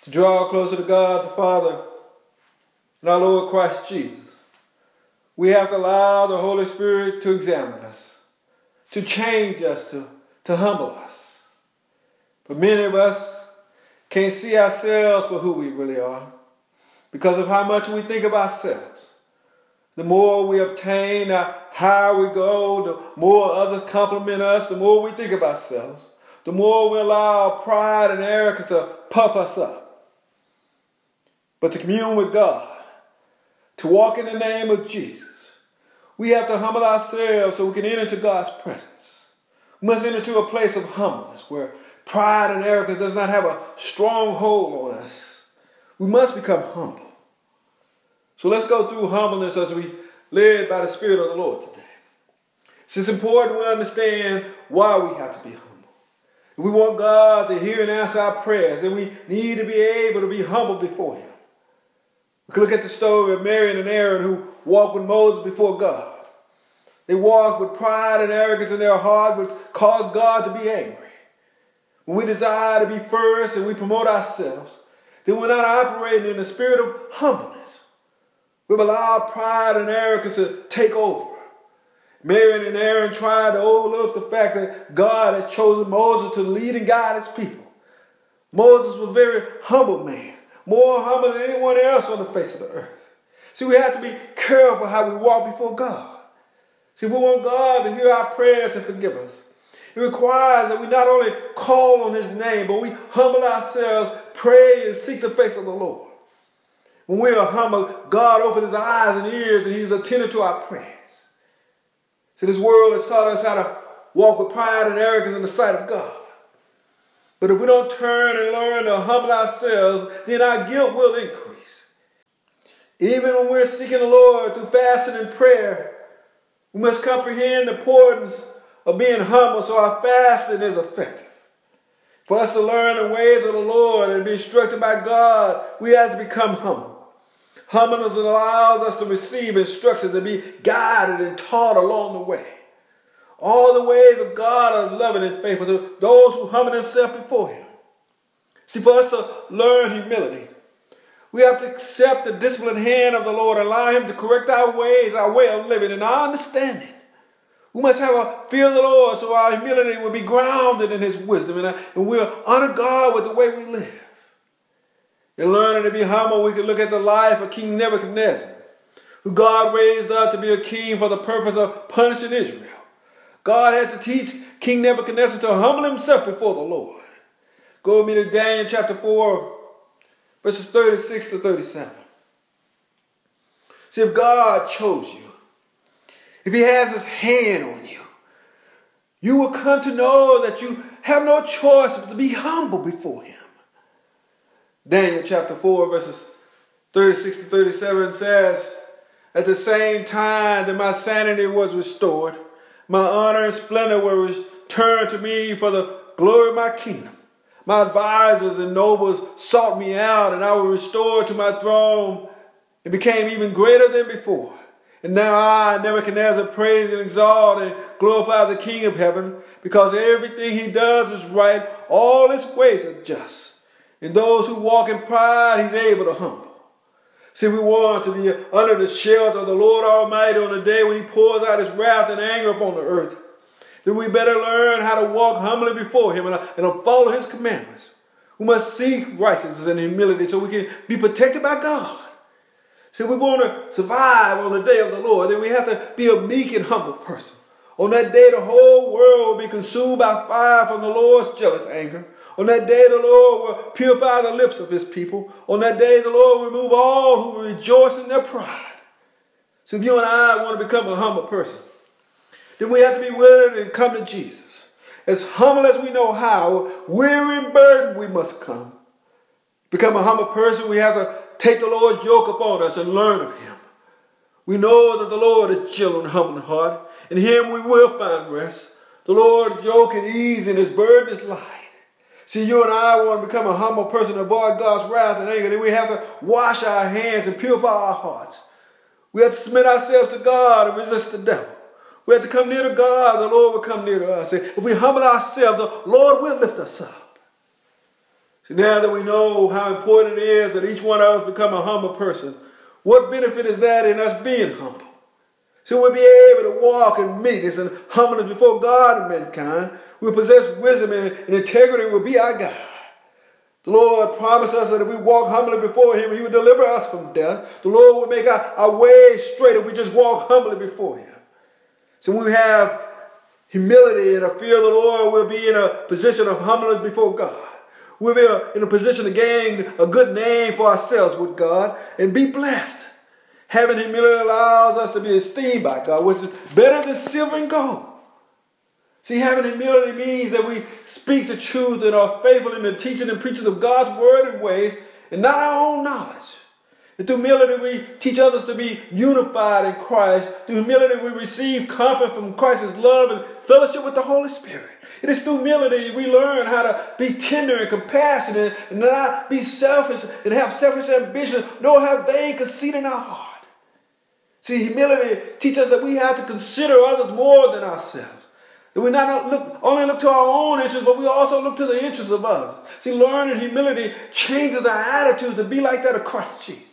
to draw closer to God the Father and our Lord Christ Jesus, we have to allow the Holy Spirit to examine us, to change us, to humble us. But many of us can't see ourselves for who we really are because of how much we think of ourselves. The more we obtain, the higher we go, the more others compliment us, the more we think of ourselves, the more we allow pride and arrogance to puff us up. But to commune with God, to walk in the name of Jesus, we have to humble ourselves so we can enter into God's presence. We must enter into a place of humbleness where pride and arrogance does not have a strong hold on us. We must become humble. So let's go through humbleness as we led by the Spirit of the Lord today. It's important we understand why we have to be humble. If we want God to hear and answer our prayers, then we need to be able to be humble before Him. We can look at the story of Miriam and Aaron who walked with Moses before God. They walked with pride and arrogance in their heart, which caused God to be angry. When we desire to be first and we promote ourselves, then we're not operating in the spirit of humbleness. We've allowed pride and arrogance to take over. Miriam and Aaron tried to overlook the fact that God had chosen Moses to lead and guide His people. Moses was a very humble man, more humble than anyone else on the face of the earth. See, we have to be careful how we walk before God. See, if we want God to hear our prayers and forgive us, it requires that we not only call on His name, but we humble ourselves, pray, and seek the face of the Lord. When we are humble, God opens His eyes and ears and He's attentive to our prayers. See, this world has taught us how to walk with pride and arrogance in the sight of God. But if we don't turn and learn to humble ourselves, then our guilt will increase. Even when we're seeking the Lord through fasting and prayer, we must comprehend the importance of being humble so our fasting is effective. For us to learn the ways of the Lord and be instructed by God, we have to become humble. Humbleness allows us to receive instructions and be guided and taught along the way. All the ways of God are loving and faithful to those who humble themselves before Him. See, for us to learn humility, we have to accept the disciplined hand of the Lord and allow Him to correct our ways, our way of living, and our understanding. We must have a fear of the Lord so our humility will be grounded in His wisdom and we'll honor God with the way we live. In learning to be humble, we can look at the life of King Nebuchadnezzar, who God raised up to be a king for the purpose of punishing Israel. God had to teach King Nebuchadnezzar to humble himself before the Lord. Go with me to Daniel chapter 4, verses 36 to 37. See, if God chose you, if He has His hand on you, you will come to know that you have no choice but to be humble before Him. Daniel chapter 4 verses 36 to 37 says, "At the same time that my sanity was restored, my honor and splendor were returned to me for the glory of my kingdom. My advisors and nobles sought me out, and I was restored to my throne and became even greater than before. And now I, Nebuchadnezzar, praise and exalt and glorify the King of heaven, because everything He does is right, all His ways are just. And those who walk in pride, He's able to humble." See, we want to be under the shelter of the Lord Almighty on the day when He pours out His wrath and anger upon the earth. Then we better learn how to walk humbly before Him and follow His commandments. We must seek righteousness and humility so we can be protected by God. See, if we want to survive on the day of the Lord, then we have to be a meek and humble person. On that day, the whole world will be consumed by fire from the Lord's jealous anger. On that day, the Lord will purify the lips of His people. On that day, the Lord will remove all who rejoice in their pride. So if you and I want to become a humble person, then we have to be willing to come to Jesus. As humble as we know how, weary and burdened, we must come. Become a humble person, we have to take the Lord's yoke upon us and learn of Him. We know that the Lord is gentle and humble in heart. In Him we will find rest. The Lord's yoke is easy and His burden is light. See, you and I want to become a humble person and avoid God's wrath and anger. Then we have to wash our hands and purify our hearts. We have to submit ourselves to God and resist the devil. We have to come near to God. The Lord will come near to us. If we humble ourselves, the Lord will lift us up. So now that we know how important it is that each one of us become a humble person, what benefit is that in us being humble? So we'll be able to walk in meekness and humbleness before God and mankind. We'll possess wisdom and integrity will be our guide. The Lord promised us that if we walk humbly before Him, He would deliver us from death. The Lord would make our ways straight if we just walk humbly before Him. So when we have humility and a fear of the Lord, we'll be in a position of humbleness before God. We'll be in a position to gain a good name for ourselves with God and be blessed. Having humility allows us to be esteemed by God, which is better than silver and gold. See, having humility means that we speak the truth and are faithful in the teaching and preaching of God's word and ways and not our own knowledge. And through humility, we teach others to be unified in Christ. Through humility, we receive comfort from Christ's love and fellowship with the Holy Spirit. It is through humility we learn how to be tender and compassionate and not be selfish and have selfish ambition, nor have vain conceit in our heart. See, humility teaches us that we have to consider others more than ourselves. That we not only look to our own interests, but we also look to the interests of others. See, learning humility changes our attitude to be like that of Christ Jesus.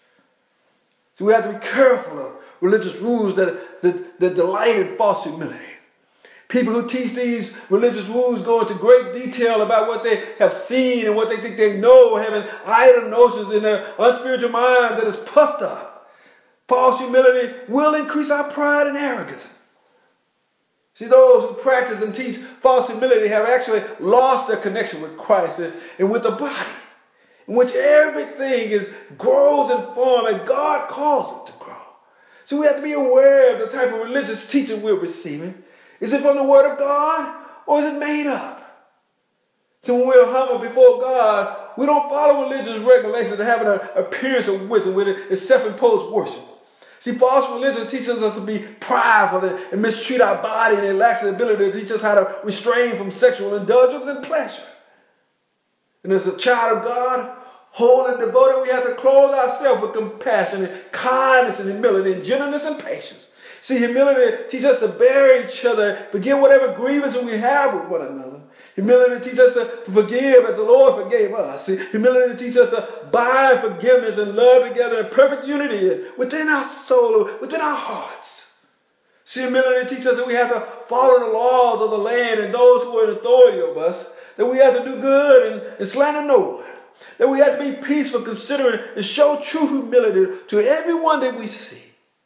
So we have to be careful of religious rules that delight in false humility. People who teach these religious rules go into great detail about what they have seen and what they think they know, having idle notions in their unspiritual mind that is puffed up. False humility will increase our pride and arrogance. See, those who practice and teach false humility have actually lost their connection with Christ and with the body, in which everything grows in form and God calls it to grow. So we have to be aware of the type of religious teaching we're receiving. Is it from the Word of God or is it made up? So when we're humble before God, we don't follow religious regulations to have an appearance of wisdom with its self-imposed worship. See, false religion teaches us to be prideful and mistreat our body, and it lacks the ability to teach us how to refrain from sexual indulgence and pleasure. And as a child of God, holy and devoted, we have to clothe ourselves with compassion and kindness and humility and gentleness and patience. See, humility teaches us to bear each other, forgive whatever grievances we have with one another. Humility teaches us to forgive as the Lord forgave us. See, humility teaches us to bind forgiveness and love together in perfect unity within our soul, within our hearts. See, humility teaches us that we have to follow the laws of the land and those who are in authority over us, that we have to do good and slander no one, that we have to be peaceful, considerate, and show true humility to everyone that we see.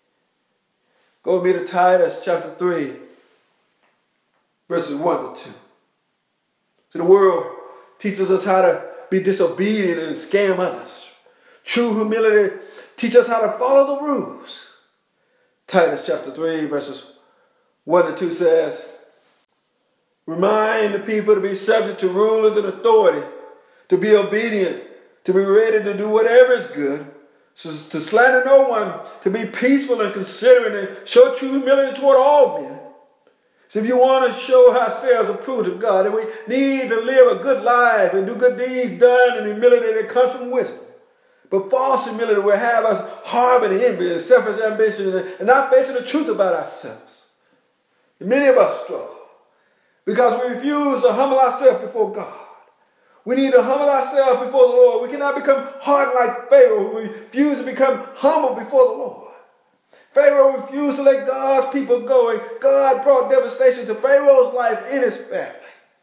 Go with me to Titus chapter 3, verses 1 to 2. So the world teaches us how to be disobedient and scam others. True humility teaches us how to follow the rules. Titus chapter 3, verses 1 to 2 says, remind the people to be subject to rulers and authority, to be obedient, to be ready to do whatever is good, so to slander no one, to be peaceful and considerate and show true humility toward all men. So if you want to show ourselves approved of God, then we need to live a good life and do good deeds done in humility that comes from wisdom. But false humility will have us harboring envy and selfish ambition and not facing the truth about ourselves. And many of us struggle because we refuse to humble ourselves before God. We need to humble ourselves before the Lord. We cannot become hard like Pharaoh, who refused to become humble before the Lord. Pharaoh refused to let God's people go, and God brought devastation to Pharaoh's life and his family.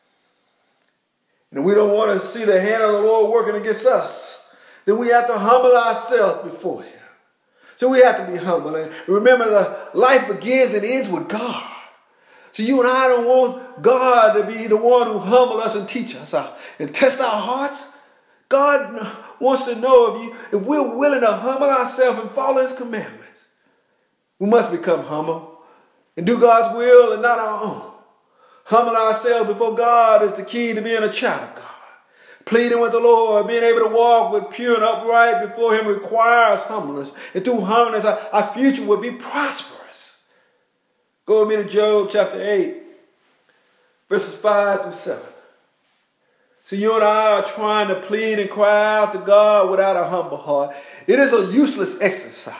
And we don't want to see the hand of the Lord working against us. Then we have to humble ourselves before Him. So we have to be humble. And remember, that life begins and ends with God. So you and I don't want God to be the one who humble us and teach us and test our hearts. God wants to know if we're willing to humble ourselves and follow His commandments. We must become humble and do God's will and not our own. Humble ourselves before God is the key to being a child of God. Pleading with the Lord, being able to walk with pure and upright before Him requires humbleness. And through humbleness, our future will be prosperous. Go with me to Job chapter 8, verses 5 through 7. So you and I are trying to plead and cry out to God without a humble heart. It is a useless exercise.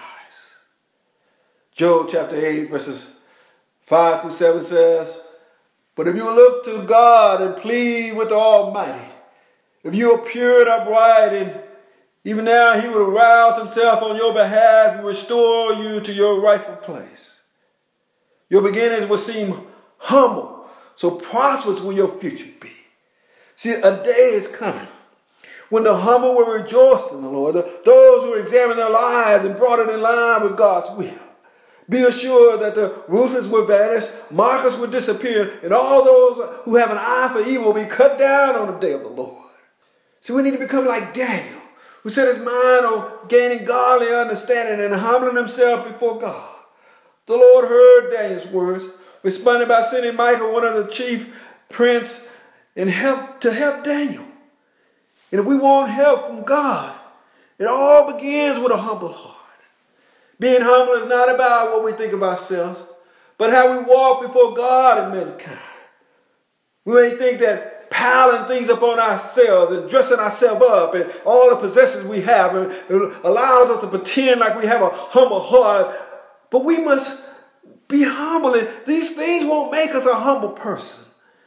Job chapter 8, verses 5 through 7 says, but if you look to God and plead with the Almighty, If you are pure and upright, and even now he will arouse himself on your behalf and restore you to your rightful place. Your beginnings will seem humble, so prosperous will your future be. See, a day is coming when the humble will rejoice in the Lord, those who examine their lives and brought it in line with God's will. Be assured that the ruthless will vanish, mockers will disappear, and all those who have an eye for evil will be cut down on the day of the Lord. See, we need to become like Daniel, who set his mind on gaining godly understanding and humbling himself before God. The Lord heard Daniel's words, responding by sending Michael, one of the chief prince, to help Daniel. And if we want help from God, it all begins with a humble heart. Being humble is not about what we think of ourselves, but how we walk before God and mankind. We may think that piling things upon ourselves and dressing ourselves up and all the possessions we have it allows us to pretend like we have a humble heart, but we must be humble, and these things won't make us a humble person.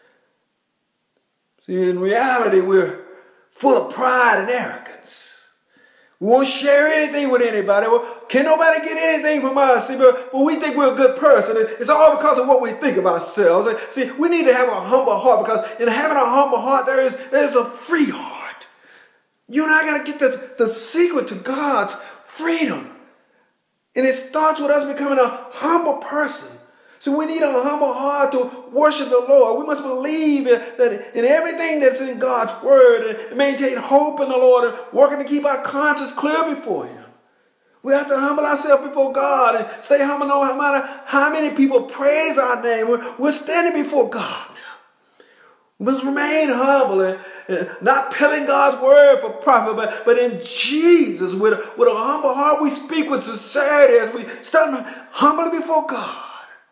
See, in reality, we're full of pride and arrogance. We won't share anything with anybody. Well, can nobody get anything from us? See, but we think we're a good person. It's all because of what we think of ourselves. See, we need to have a humble heart, because in having a humble heart, there's a free heart. You and I got to get the secret to God's freedom. And it starts with us becoming a humble person. So we need a humble heart to worship the Lord. We must believe that in everything that's in God's word and maintain hope in the Lord and working to keep our conscience clear before Him. We have to humble ourselves before God and stay humble no matter how many people praise our name. We're standing before God now. We must remain humble and not peddling God's word for profit, but in Jesus with a humble heart we speak with sincerity as we stand humbly before God.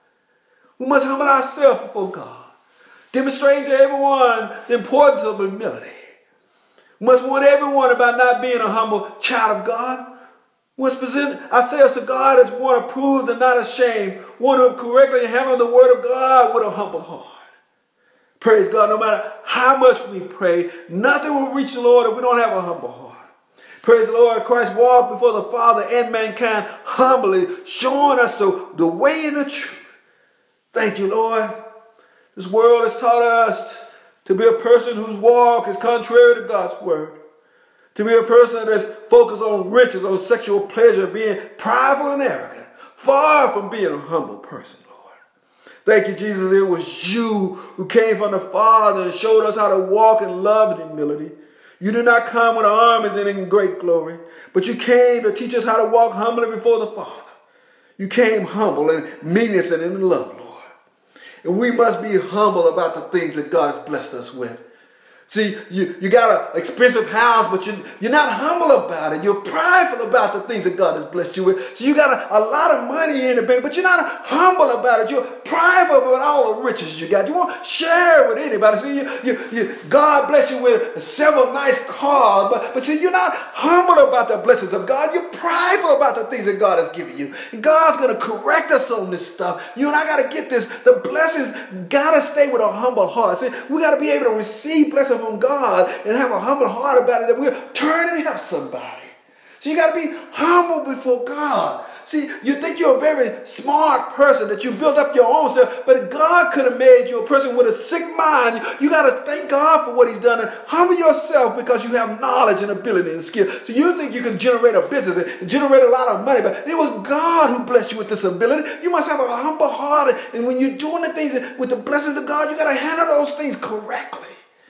We must humble ourselves before God, demonstrating to everyone the importance of humility. We must warn everyone about not being a humble child of God. We must present ourselves to God as one approved and not ashamed, one who correctly handles the word of God with a humble heart. Praise God, no matter how much we pray, nothing will reach the Lord if we don't have a humble heart. Praise the Lord, Christ walked before the Father and mankind humbly, showing us the way and the truth. Thank you, Lord. This world has taught us to be a person whose walk is contrary to God's word. To be a person that's focused on riches, on sexual pleasure, being prideful and arrogant. Far from being a humble person, Lord. Thank you, Jesus. It was you who came from the Father and showed us how to walk in love and humility. You did not come with armies and in great glory, but you came to teach us how to walk humbly before the Father. You came humble in meekness and in love, Lord. And we must be humble about the things that God has blessed us with. See, you got an expensive house, but you're not humble about it. You're prideful about the things that God has blessed you with. So you got a lot of money in the bank, but you're not humble about it. You're prideful about all the riches you got. You won't share with anybody. See, God bless you with several nice cars, but see, you're not humble about the blessings of God. You're prideful about the things that God has given you. And God's going to correct us on this stuff. You and I got to get this. The blessings got to stay with a humble heart. See, we got to be able to receive blessings from God and have a humble heart about it, that we'll turn and help somebody. So you got to be humble before God. See, you think you're a very smart person, that you built up your own self, but God could have made you a person with a sick mind. You got to thank God for what He's done and humble yourself because you have knowledge and ability and skill. So you think you can generate a business and generate a lot of money, but it was God who blessed you with this ability. You must have a humble heart, and when you're doing the things with the blessings of God, you got to handle those things correctly.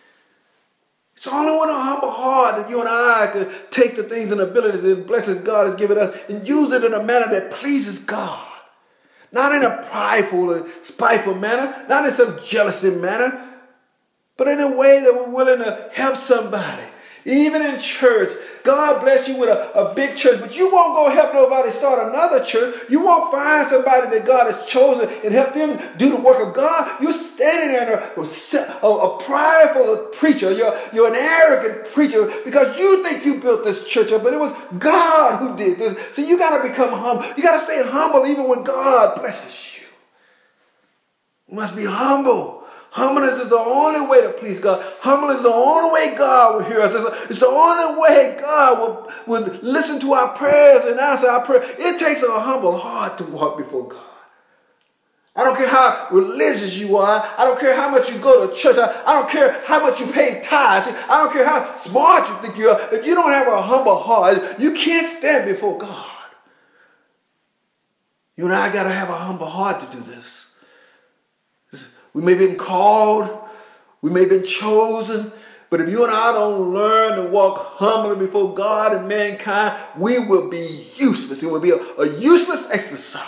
It's only with a humble heart that you and I could take the things and abilities and blessings God has given us and use it in a manner that pleases God. Not in a prideful and spiteful manner, not in some jealousy manner, but in a way that we're willing to help somebody. Even in church, God bless you with a big church, but you won't go help nobody start another church. You won't find somebody that God has chosen and help them do the work of God. You're standing there a prideful preacher. You're an arrogant preacher because you think you built this church up, but it was God who did this. So you got to become humble. You got to stay humble even when God blesses you. We must be humble. Humbleness is the only way to please God. Humbleness is the only way God will hear us. It's the only way God will listen to our prayers and answer our prayer. It takes a humble heart to walk before God. I don't care how religious you are. I don't care how much you go to church. I don't care how much you pay tithes. I don't care how smart you think you are. If you don't have a humble heart, you can't stand before God. You and I got to have a humble heart to do this. We may have been called. We may have been chosen. But if you and I don't learn to walk humbly before God and mankind, we will be useless. It will be a useless exercise.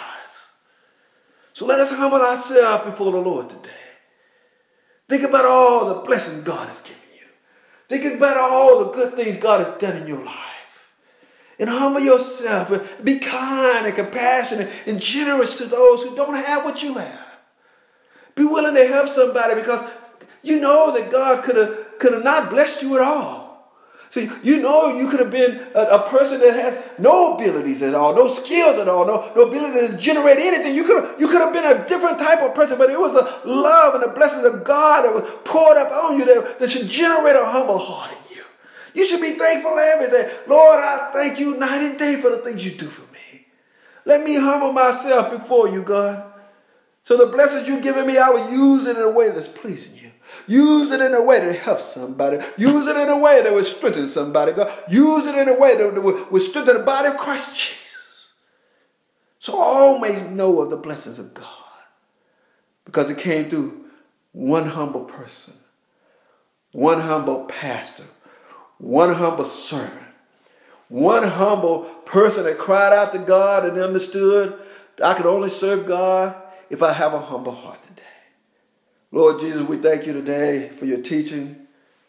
So let us humble ourselves before the Lord today. Think about all the blessings God has given you. Think about all the good things God has done in your life. And humble yourself and be kind and compassionate and generous to those who don't have what you have. Be willing to help somebody because you know that God could have not blessed you at all. See, you know you could have been a person that has no abilities at all, no skills at all, no ability to generate anything. You could have been a different type of person, but it was the love and the blessings of God that was poured up on you that should generate a humble heart in you. You should be thankful every day. Lord, I thank you night and day for the things you do for me. Let me humble myself before you, God. So the blessings you've given me, I will use it in a way that's pleasing you. Use it in a way that helps somebody. Use it in a way that will strengthen somebody. God, use it in a way that will strengthen the body of Christ Jesus. So all may know of the blessings of God. Because it came through one humble person, one humble pastor, one humble servant, one humble person that cried out to God and understood I could only serve God if I have a humble heart today. Lord Jesus, we thank you today for your teaching.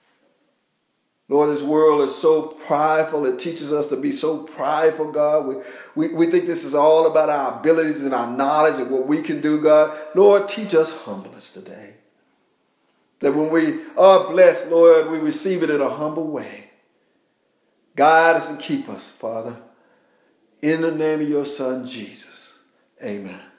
Lord, this world is so prideful. It teaches us to be so prideful, God. We think this is all about our abilities and our knowledge and what we can do, God. Lord, teach us humbleness today. That when we are blessed, Lord, we receive it in a humble way. Guide us and keep us, Father. In the name of your Son, Jesus. Amen.